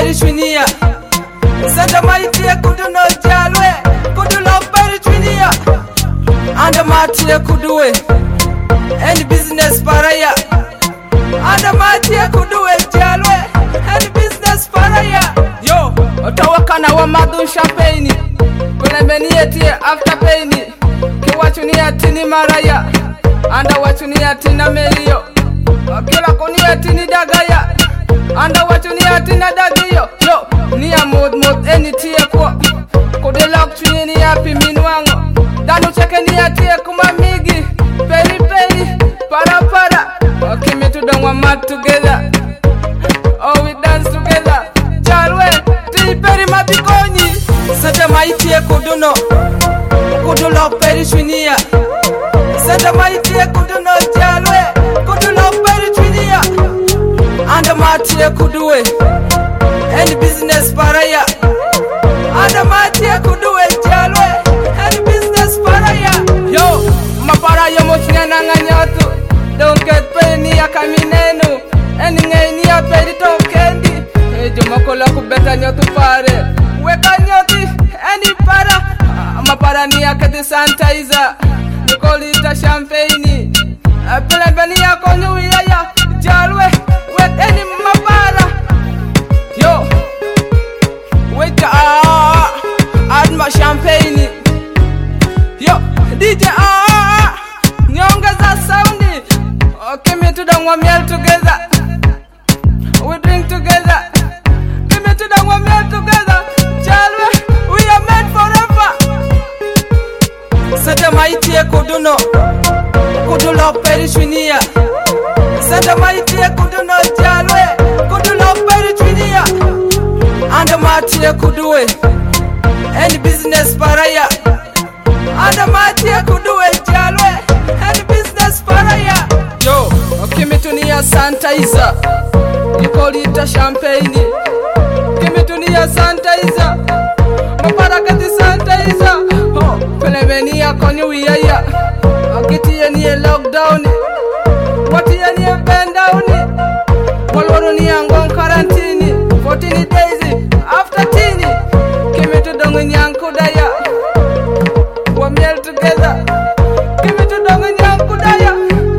perishwinia Santa maitie kudu no jalwe Kudu lo perishwinia Anda matie kuduwe Any business paraya Anda matie kuduwe jalwe Any business paraya Yo, otawakana wa madu champagne Kulemeni etie after pain Kiwachunia tini maraya Anda wachunia tina melio Kila kunia tini dagaya Anda wachunia tina dagiyo Yo, niya mod eni tiye kwa Kudelok chuni niya piminwango Danu cheke niya tiye kumamigi Peri para Kimi to dong wa mad together Oh we dance together Jalwe, ti peri mabikonyi Santa maitie kuduno Kudulo perishwinia Santa maitie kuduno jalwe Kudulo perishwinia Anda matie kuduwe Any business paraya Anda matie kuduwe jalwe Any business paraya Yo, maparaya mochina nanganyotu Don't get paid ni ya kaminenu Any ngay ni ya pedi tokendi Jumakola kubeta nyotu pare Weka nyoti, any para Mapara ni ya kati sanitizer You call it a champagne Pelembe ni ya konyu ya Jalwe, wet any mapara Yo, wait add my champagne Yo, DJ Nyonga za soundi Give me to the one meal together We drink together Give me to the one meal together Jalwe, we are made forever Santa maitie kuduno Kudulo perishwinia Santa maitie kuduno jalwe Kudulo perishwinia Anda matie kuduwe Any business paraya Anda matie kuduwe jalwe Any business paraya Yo, kimi tunia sanitizer You call it a champagne Kimi tunia sanitizer Mapara kati sanitizer Oh, pelemeni ya konyu ya Akiti ya niye lockdown Wati ya niye bend down Walwaru ni yangon quarantine 14 days after tini Kimi tu dongo nyanku daya Wa miel together Kimi tu dongo nyanku daya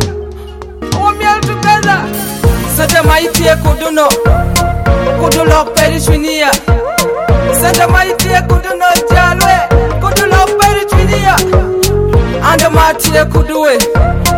Wa miel together Santa maitie kuduno Kudulo perishwinia Santa maitie kuduno jalwe Kudulo perishwinia Anda matie kuduwe